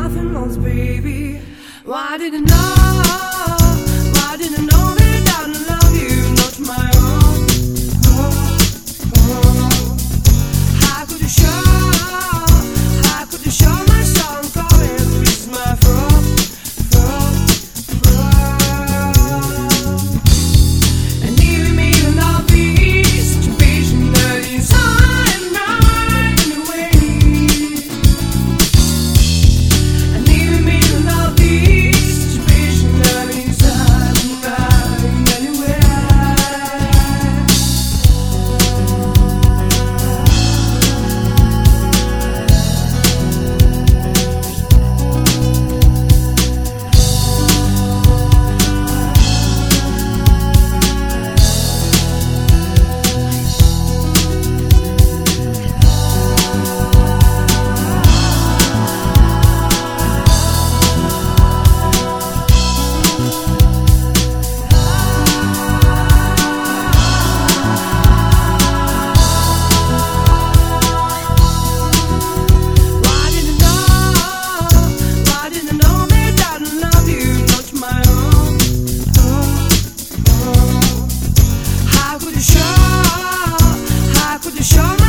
nothing else, baby. Why didn't know? Why didn't know that I don't love you, not my own? How could you show? How could you show my song coming? It's my throat, and leaving me to love this situation that is on right away. And leaving me to love this situation that is on right anyway. How could you show